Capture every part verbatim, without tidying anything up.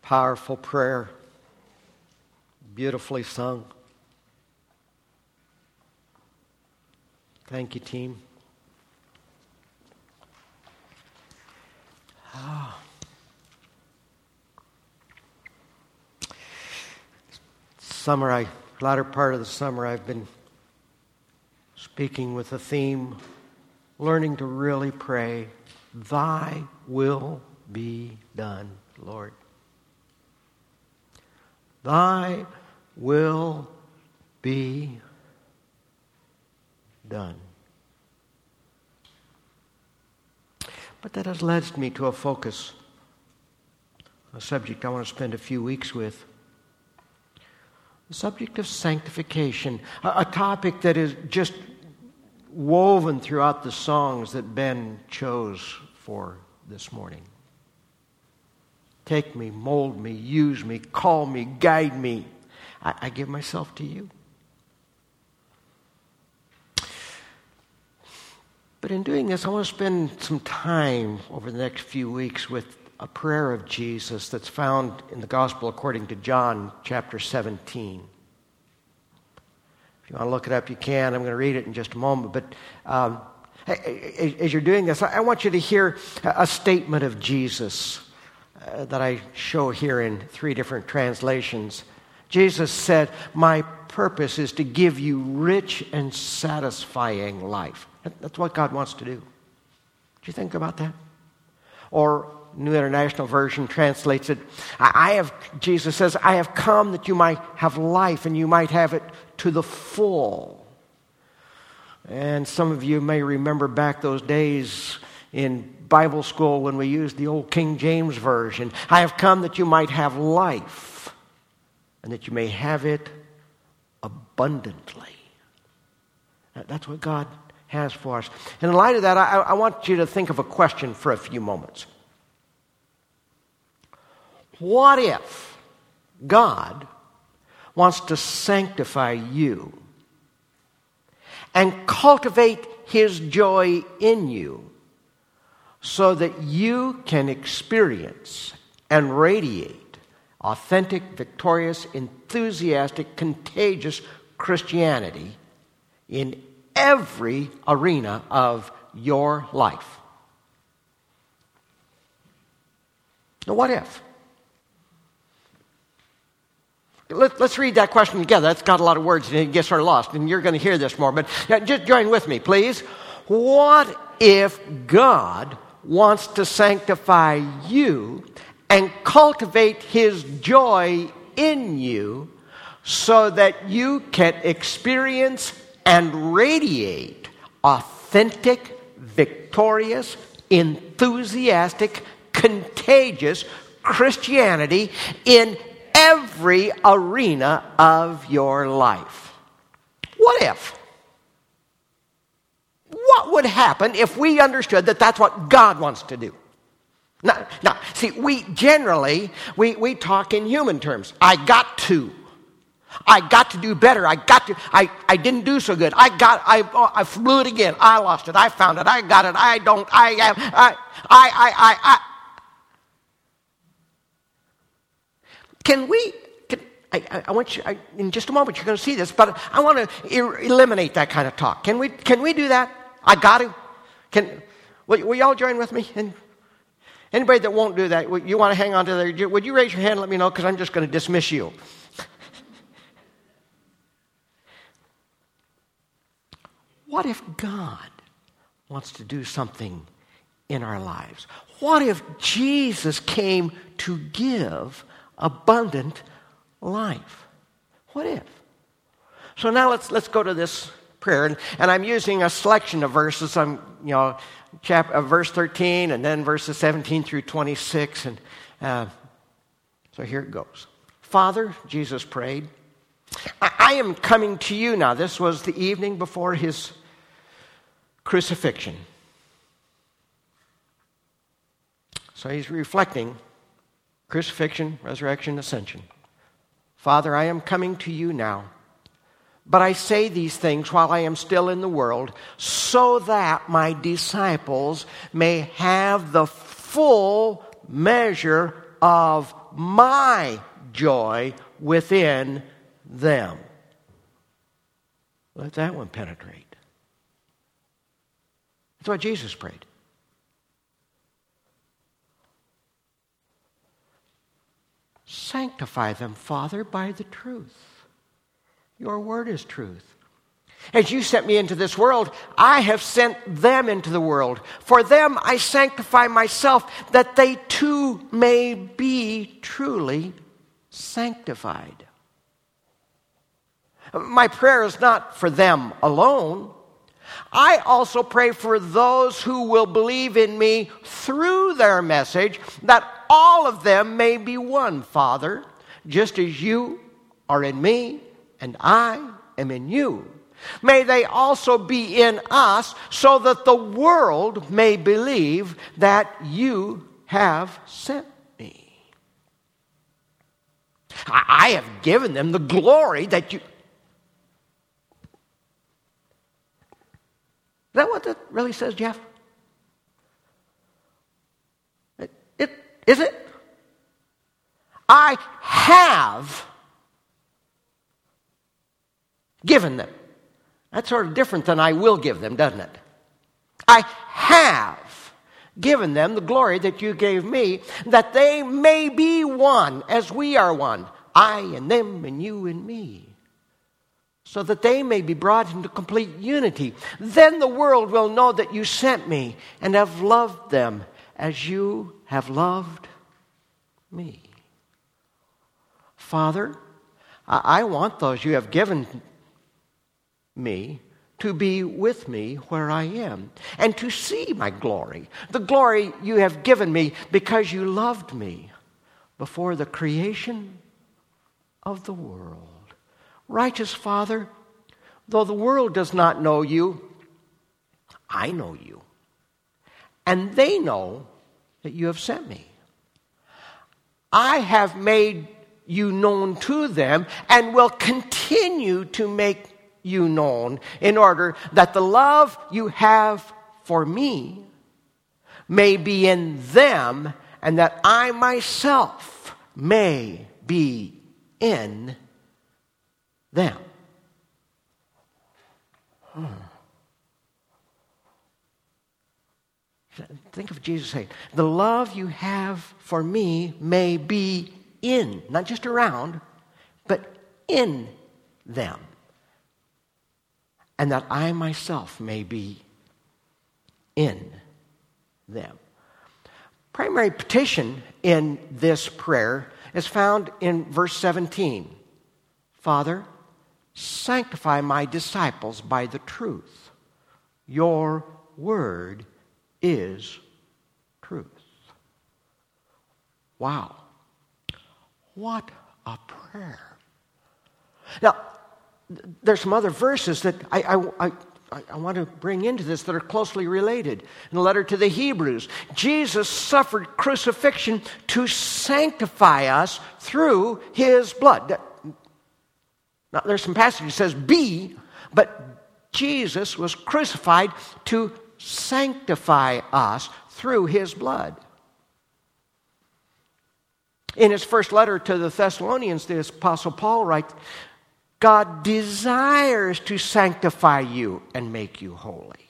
Powerful prayer. Beautifully sung. Thank you, team. Oh. Summer, I, latter part of the summer, I've been speaking with a theme, learning to really pray, Thy will be done, Lord. Thy will be done. But that has led me to a focus, a subject I want to spend a few weeks with. The subject of sanctification, a, a topic that is just woven throughout the songs that Ben chose for this morning. Take me, mold me, use me, call me, guide me. I, I give myself to you. But in doing this, I want to spend some time over the next few weeks with a prayer of Jesus that's found in the Gospel according to John chapter seventeen. If you want to look it up, you can. I'm going to read it in just a moment. But um, as you're doing this, I want you to hear a statement of Jesus uh, that I show here in three different translations. Jesus said, "My purpose is to give you rich and satisfying life." That's what God wants to do. Do you think about that? Or New International Version translates it, I have, Jesus says, I have come that you might have life and you might have it to the full. And some of you may remember back those days in Bible school when we used the old King James Version. I have come that you might have life and that you may have it abundantly. That's what God has for us. And in light of that, I, I want you to think of a question for a few moments. What if God wants to sanctify you and cultivate His joy in you so that you can experience and radiate authentic, victorious, enthusiastic, contagious Christianity in every arena of your life? Now, what if? Let, let's read that question together. That's got a lot of words and it gets sort of lost, and you're going to hear this more. But just join with me, please. What if God wants to sanctify you and cultivate His joy in you so that you can experience and radiate authentic, victorious, enthusiastic, contagious Christianity in every arena of your life? What if? What would happen if we understood that that's what God wants to do? Now, now see, we generally, we, we talk in human terms. I got to. I got to do better. I got to. I, I didn't do so good. I got. I oh, I blew it again. I lost it. I found it. I got it. I don't. I am. I. I. I. I. I. Can we? Can, I, I want you. I, in just a moment, you're going to see this, but I want to er, eliminate that kind of talk. Can we? Can we do that? I got to. Can? Will, will y'all join with me? And anybody that won't do that, you want to hang on to that? Would you raise your hand and let me know? Because I'm just going to dismiss you. What if God wants to do something in our lives? What if Jesus came to give abundant life? What if? So now let's let's go to this prayer, and, and I'm using a selection of verses. I'm you know, chap, uh, verse thirteen, and then verses seventeen through twenty-six, and uh, so here it goes. Father, Jesus prayed, I, I am coming to you now. This was the evening before His crucifixion. So He's reflecting crucifixion, resurrection, ascension. Father, I am coming to you now, but I say these things while I am still in the world, so that my disciples may have the full measure of my joy within them. Let that one penetrate. That's what Jesus prayed. Sanctify them, Father, by the truth. Your word is truth. As you sent me into this world, I have sent them into the world. For them I sanctify myself, that they too may be truly sanctified. My prayer is not for them alone. I also pray for those who will believe in me through their message, that all of them may be one, Father, just as you are in me and I am in you. May they also be in us, so that the world may believe that you have sent me. I have given them the glory that you... Is that what that really says, Jeff? It, it, is it? I have given them. That's sort of different than I will give them, doesn't it? I have given them the glory that you gave me, that they may be one as we are one, I and them and you and me, so that they may be brought into complete unity. Then the world will know that you sent me and have loved them as you have loved me. Father, I want those you have given me to be with me where I am, and to see my glory, the glory you have given me because you loved me before the creation of the world. Righteous Father, though the world does not know you, I know you, and they know that you have sent me. I have made you known to them and will continue to make you known, in order that the love you have for me may be in them, and that I myself may be in them. Hmm. Think of Jesus saying, the love you have for me may be in, not just around, but in them, and that I myself may be in them. Primary petition in this prayer is found in verse seventeen. Father, sanctify my disciples by the truth. Your word is truth. Wow. What a prayer. Now, there's some other verses that I, I, I, I want to bring into this that are closely related. In the letter to the Hebrews, Jesus suffered crucifixion to sanctify us through his blood. Now, there's some passage that says be, but Jesus was crucified to sanctify us through his blood. In his first letter to the Thessalonians, the Apostle Paul writes, God desires to sanctify you and make you holy.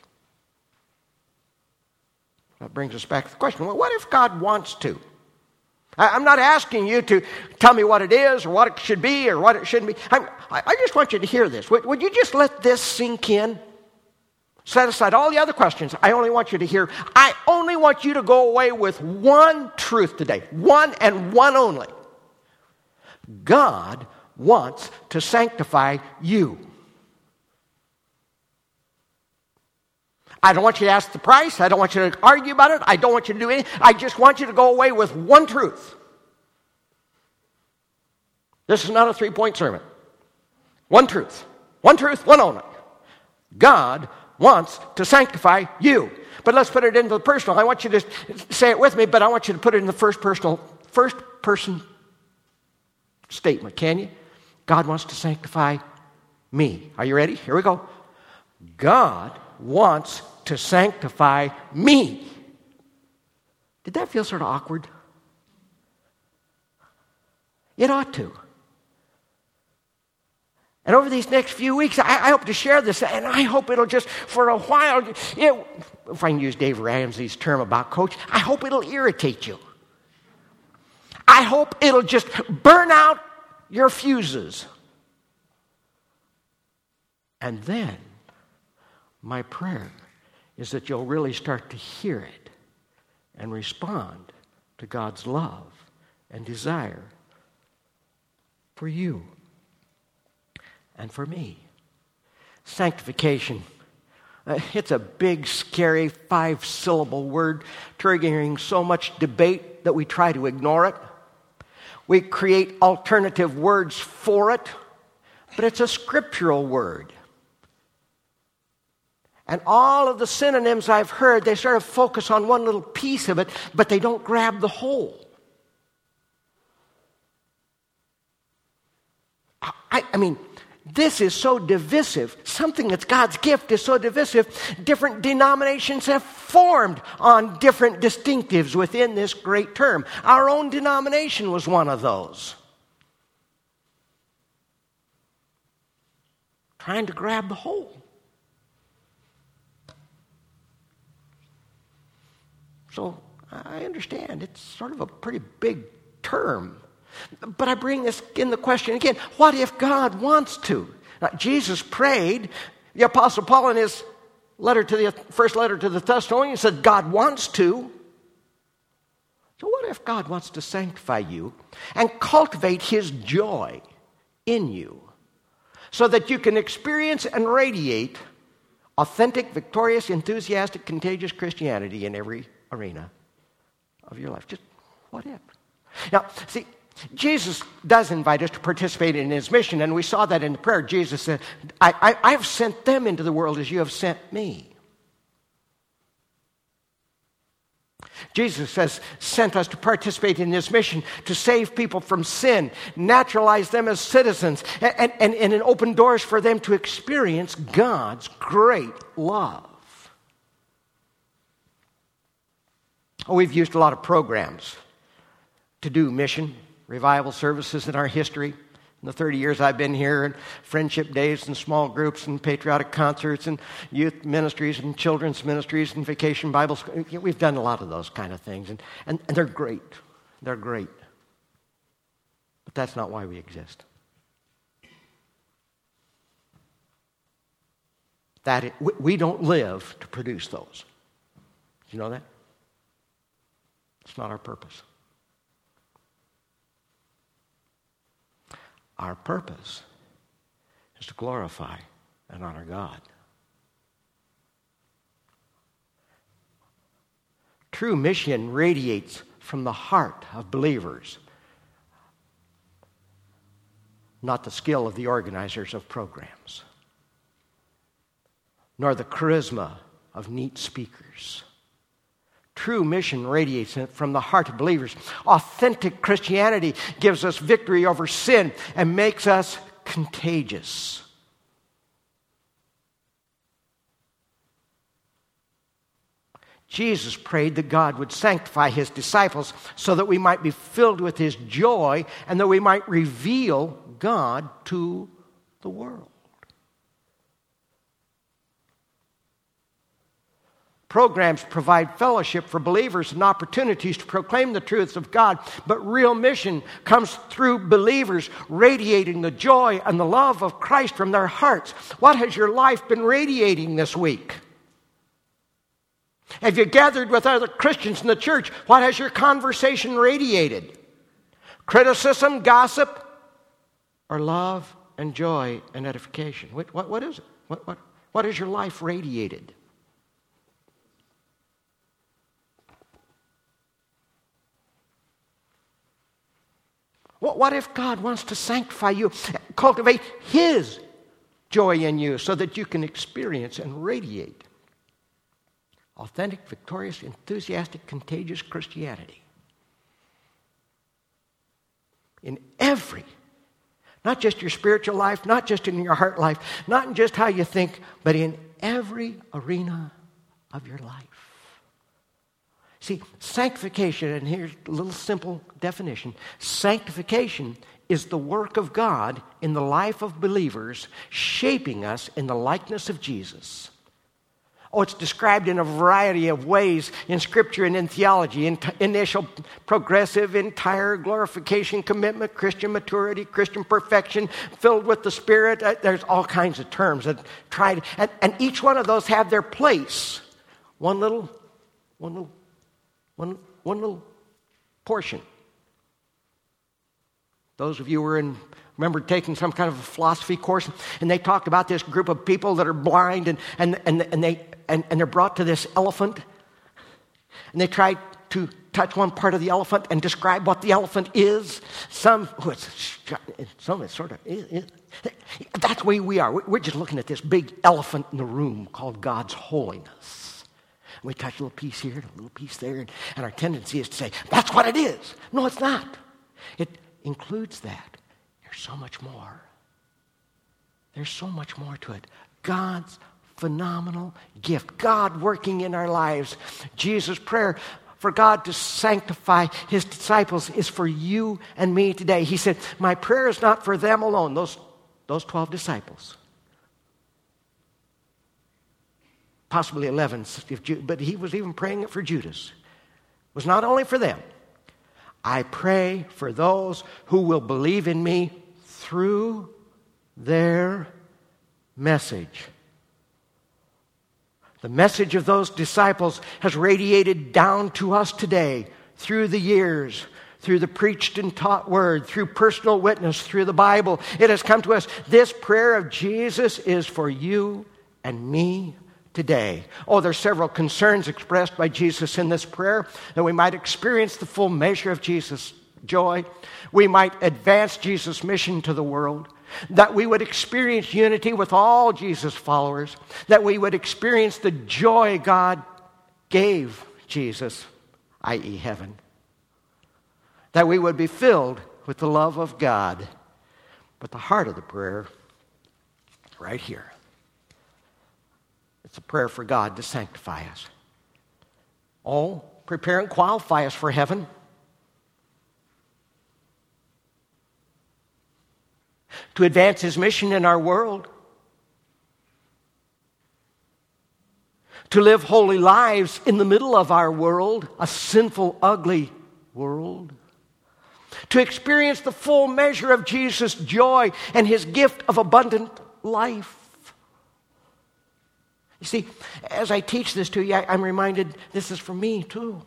That brings us back to the question, well, what if God wants to? I'm not asking you to tell me what it is or what it should be or what it shouldn't be. I, I just want you to hear this. Would, would you just let this sink in? Set aside all the other questions. I only want you to hear. I only want you to go away with one truth today. One and one only. God wants to sanctify you. I don't want you to ask the price. I don't want you to argue about it. I don't want you to do anything. I just want you to go away with one truth. This is not a three-point sermon. One truth. One truth, one only. God wants to sanctify you. But let's put it into the personal. I want you to say it with me, but I want you to put it in the first personal, first person statement. Can you? God wants to sanctify me. Are you ready? Here we go. God wants to sanctify me. Did that feel sort of awkward? It ought to. And over these next few weeks, I, I hope to share this, and I hope it'll just, for a while, it, if I can use Dave Ramsey's term about coach, I hope it'll irritate you. I hope it'll just burn out your fuses. And then, my prayer is that you'll really start to hear it and respond to God's love and desire for you and for me. Sanctification. Uh, it's a big, scary, five-syllable word, triggering so much debate that we try to ignore it. We create alternative words for it, but it's a scriptural word. And all of the synonyms I've heard, they sort of focus on one little piece of it, but they don't grab the whole. I, I mean, this is so divisive. Something that's God's gift is so divisive. Different denominations have formed on different distinctives within this great term. Our own denomination was one of those. Trying to grab the whole. So I understand it's sort of a pretty big term. But I bring this in the question again, what if God wants to? Now, Jesus prayed, the Apostle Paul in his letter to the first letter to the Thessalonians said God wants to. So what if God wants to sanctify you and cultivate his joy in you so that you can experience and radiate authentic, victorious, enthusiastic, contagious Christianity in every arena of your life? Just what if? Now, see, Jesus does invite us to participate in his mission, and we saw that in the prayer. Jesus said, I, I, I have sent them into the world as you have sent me. Jesus has sent us to participate in his mission to save people from sin, naturalize them as citizens, and, and, and open doors for them to experience God's great love. Oh, we've used a lot of programs to do mission, revival services in our history. In the thirty years I've been here, and friendship days and small groups and patriotic concerts and youth ministries and children's ministries and vacation Bible school. We've done a lot of those kind of things, and, and, and they're great. They're great. But that's not why we exist. That it, we, we don't live to produce those. Do you know that? It's not our purpose. Our purpose is to glorify and honor God. True mission radiates from the heart of believers, not the skill of the organizers of programs, nor the charisma of neat speakers. True mission radiates from the heart of believers. Authentic Christianity gives us victory over sin and makes us contagious. Jesus prayed that God would sanctify his disciples so that we might be filled with his joy and that we might reveal God to the world. Programs provide fellowship for believers and opportunities to proclaim the truths of God, but real mission comes through believers radiating the joy and the love of Christ from their hearts. What has your life been radiating this week? Have you gathered with other Christians in the church? What has your conversation radiated? Criticism, gossip, or love and joy and edification? What, what, what is it? What, what, what has your life radiated? What if God wants to sanctify you, cultivate his joy in you so that you can experience and radiate authentic, victorious, enthusiastic, contagious Christianity in every, not just your spiritual life, not just in your heart life, not in just how you think, but in every arena of your life. See, sanctification, and here's a little simple definition. Sanctification is the work of God in the life of believers, shaping us in the likeness of Jesus. Oh, it's described in a variety of ways in Scripture and in theology. In t- initial, progressive, entire, glorification, commitment, Christian maturity, Christian perfection, filled with the Spirit. Uh, there's all kinds of terms that try to, and, and each one of those have their place. One little, one little, one, one little portion. Those of you who were in remember taking some kind of a philosophy course, and they talked about this group of people that are blind, and and and, and they and, and they're brought to this elephant, and they try to touch one part of the elephant and describe what the elephant is. Some, oh, it's, some it's sort of. It, it, that's the way we are. We're just looking at this big elephant in the room called God's holiness. And we touch a little piece here, and a little piece there, and, and our tendency is to say, "That's what it is." No, it's not. It includes that. There's so much more. There's so much more to it. God's phenomenal gift. God working in our lives. Jesus' prayer for God to sanctify his disciples is for you and me today. He said, my prayer is not for them alone, those, those twelve disciples. Possibly eleven, if, but he was even praying it for Judas. It was not only for them. I pray for those who will believe in me through their message. The message of those disciples has radiated down to us today through the years, through the preached and taught word, through personal witness, through the Bible. It has come to us. This prayer of Jesus is for you and me today. Oh, there's several concerns expressed by Jesus in this prayer, that we might experience the full measure of Jesus' joy. We might advance Jesus' mission to the world. That we would experience unity with all Jesus' followers. That we would experience the joy God gave Jesus, that is heaven. That we would be filled with the love of God. But the heart of the prayer, right here. It's a prayer for God to sanctify us. Oh, prepare and qualify us for heaven. To advance his mission in our world. To live holy lives in the middle of our world, a sinful, ugly world. To experience the full measure of Jesus' joy and his gift of abundant life. You see, as I teach this to you, I'm reminded this is for me too.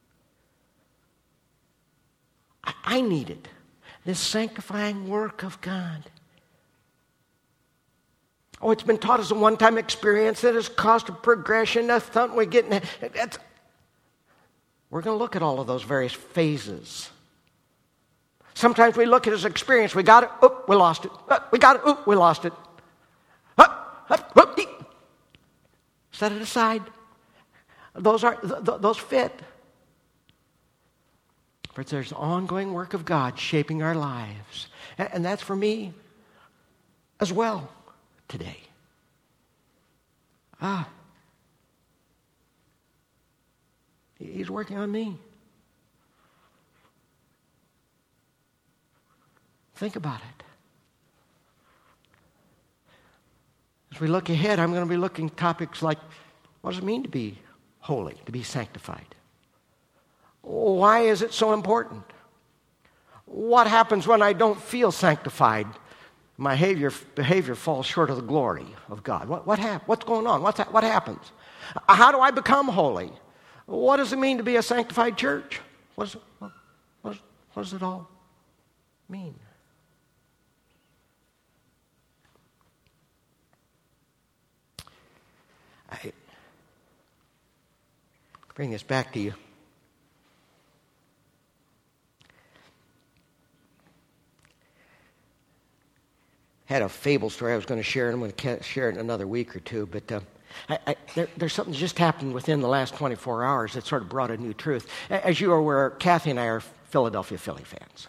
I need it. This sanctifying work of God. Oh, it's been taught as a one-time experience that has caused a progression. That's something we get. That's, we're going to look at all of those various phases. Sometimes we look at his experience. We got it. Oop, we lost it. Uh, we got it. Oop, we lost it. Up, up, up, eep. Set it aside. Those are th- th- those fit. But there's the ongoing work of God shaping our lives. And, and that's for me as well today. Ah. He's working on me. Think about it. As we look ahead, I'm going to be looking at topics like, what does it mean to be holy, to be sanctified? Why is it so important? What happens when I don't feel sanctified? My behavior, behavior falls short of the glory of God. What, what hap- What's going on? What's that, what happens? How do I become holy? What does it mean to be a sanctified church? What does, what, what, what does it all mean? I bring this back to you. Had a fable story I was going to share, and I'm going to share it in another week or two. But uh, I, I, there, there's something that just happened within the last twenty-four hours that sort of brought a new truth. As you are aware, Kathy and I are Philadelphia Philly fans.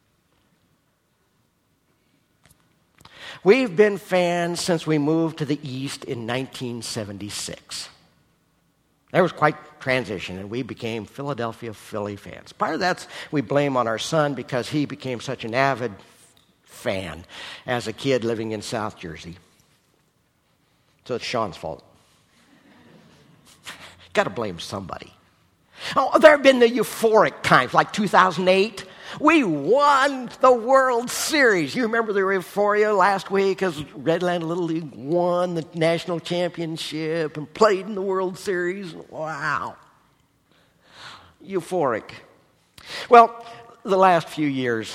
We've been fans since we moved to the East in nineteen seventy-six. There was quite transition, and we became Philadelphia Philly fans. Part of that's we blame on our son because he became such an avid fan as a kid living in South Jersey. So it's Sean's fault. Got to blame somebody. Oh, there have been the euphoric times, like two thousand eight. We won the World Series. You remember the euphoria last week as Redland Little League won the national championship and played in the World Series? Wow. Euphoric. Well, the last few years,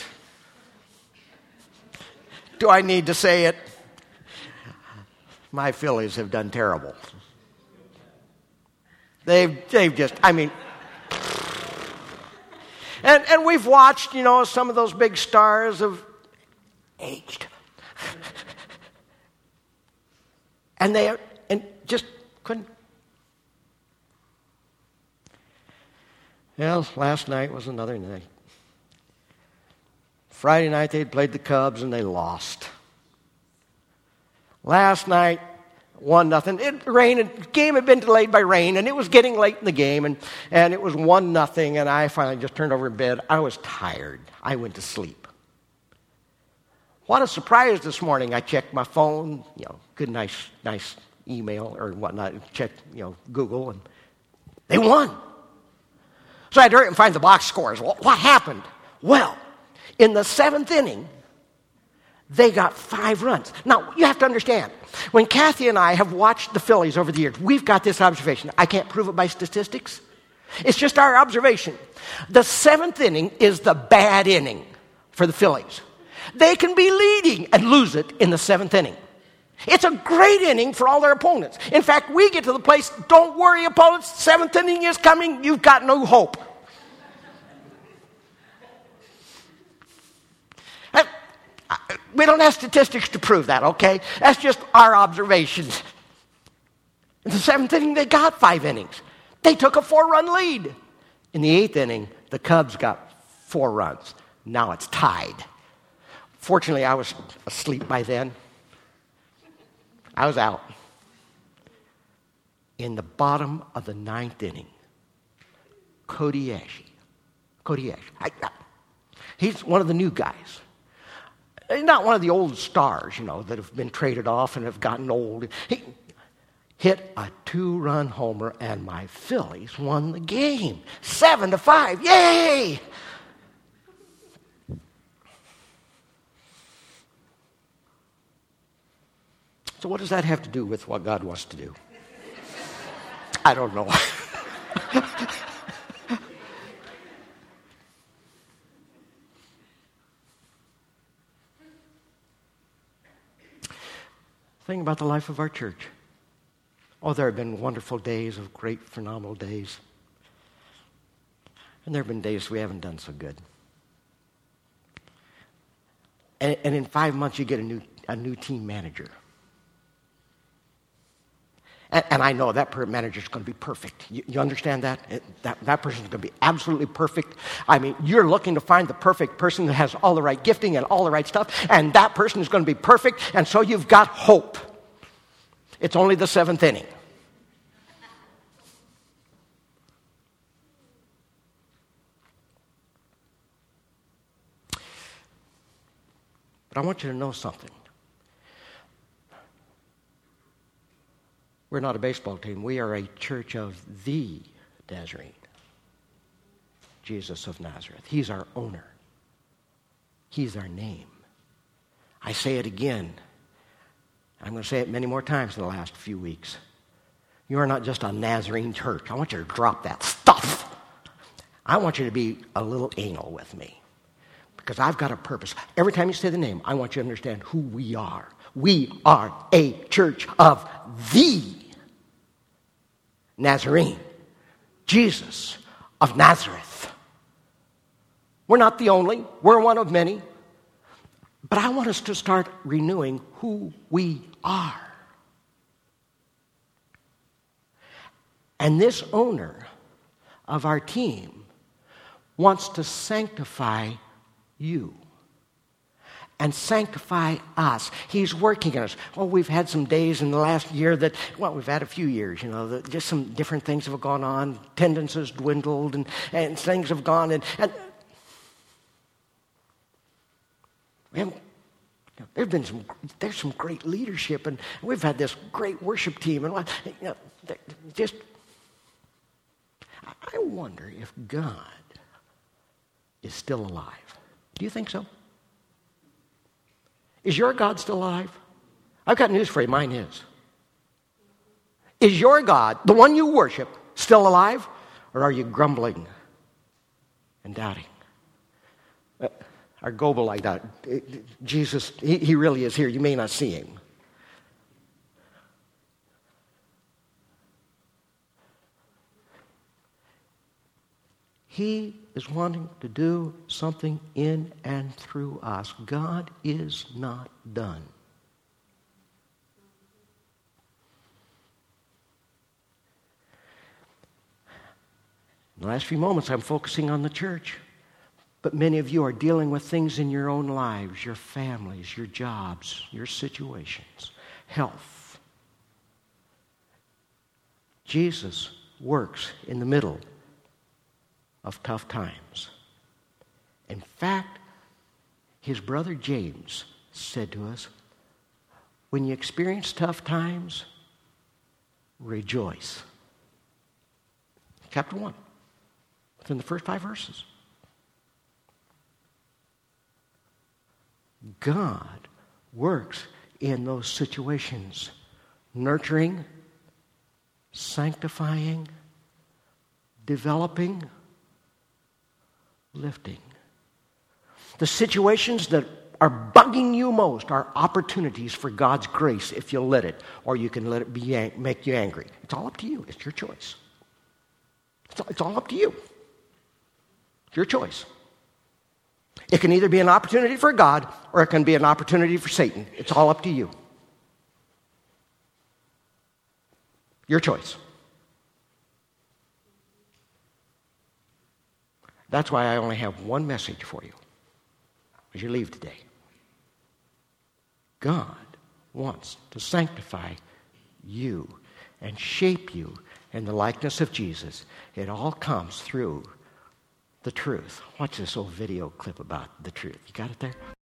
do I need to say it? My Phillies have done terrible. They've, they've just, I mean... And, and we've watched, you know, some of those big stars have aged. And they and just couldn't. Well, last night was another night. Friday night they played the Cubs and they lost. Last night, one nothing. It rained. The game had been delayed by rain, and it was getting late in the game, and, and it was one nothing. And I finally just turned over in bed. I was tired. I went to sleep. What a surprise this morning! I checked my phone. You know, good, nice, nice email or whatnot. Checked, you know, Google, and they won. So I had to hurry and find the box scores. Well, what happened? Well, in the seventh inning, they got five runs. Now, you have to understand, when Kathy and I have watched the Phillies over the years, we've got this observation. I can't prove it by statistics. It's just our observation. The seventh inning is the bad inning for the Phillies. They can be leading and lose it in the seventh inning. It's a great inning for all their opponents. In fact, we get to the place, don't worry, opponents, seventh inning is coming, you've got no hope. We don't have statistics to prove that, okay? That's just our observations. In the seventh inning, they got five innings. They took a four-run lead. In the eighth inning, the Cubs got four runs. Now it's tied. Fortunately, I was asleep by then. I was out. In the bottom of the ninth inning, Cody Ashe. Cody Ashe. I, I, he's one of the new guys. Not one of the old stars, you know, that have been traded off and have gotten old. He hit a two-run homer, and my Phillies won the game. Seven to five. Yay! So what does that have to do with what God wants to do? I don't know. Think about the life of our church. Oh, there have been wonderful days of great, phenomenal days. And there have been days we haven't done so good. And, and in five months, you get a new, a new team manager. And, and I know that manager is going to be perfect. You, you understand that? It, that? That person is going to be absolutely perfect. I mean, you're looking to find the perfect person that has all the right gifting and all the right stuff, and that person is going to be perfect, and so you've got hope. It's only the seventh inning. But I want you to know something. We're not a baseball team. We are a church of the Nazarene, Jesus of Nazareth. He's our owner. He's our name. I say it again. I'm going to say it many more times in the last few weeks. You are not just a Nazarene church. I want you to drop that stuff. I want you to be a little anal with me, because I've got a purpose. Every time you say the name, I want you to understand who we are. We are a church of the Nazarene, Jesus of Nazareth. We're not the only. We're one of many. But I want us to start renewing who we are. And this owner of our team wants to sanctify you and sanctify us. He's working in us. Oh, we've had some days in the last year that, well, we've had a few years, you know, that just some different things have gone on. Attendance has dwindled and, and things have gone. And, and we haven't, you know, there's been some, there's some great leadership, and we've had this great worship team. And you know, just, I wonder if God is still alive. Do you think so? Is your God still alive? I've got news for you. Mine is. Is your God, the one you worship, still alive? Or are you grumbling and doubting? Uh, or Goebel like that. Jesus, he, he really is here. You may not see him. He is wanting to do something in and through us. God is not done. In the last few moments, I'm focusing on the church. But many of you are dealing with things in your own lives, your families, your jobs, your situations, health. Jesus works in the middle of tough times. In fact, his brother James said to us, when you experience tough times, rejoice. Chapter one. Within the first five verses. God works in those situations, nurturing, sanctifying, developing, lifting. The situations that are bugging you most are opportunities for God's grace if you'll let it, or you can let it be ang- make you angry. It's all up to you. It's your choice. It's all, it's all up to you. It's your choice. It can either be an opportunity for God or it can be an opportunity for Satan. It's all up to you. Your choice. That's why I only have one message for you as you leave today. God wants to sanctify you and shape you in the likeness of Jesus. It all comes through the truth. Watch this old video clip about the truth. You got it there?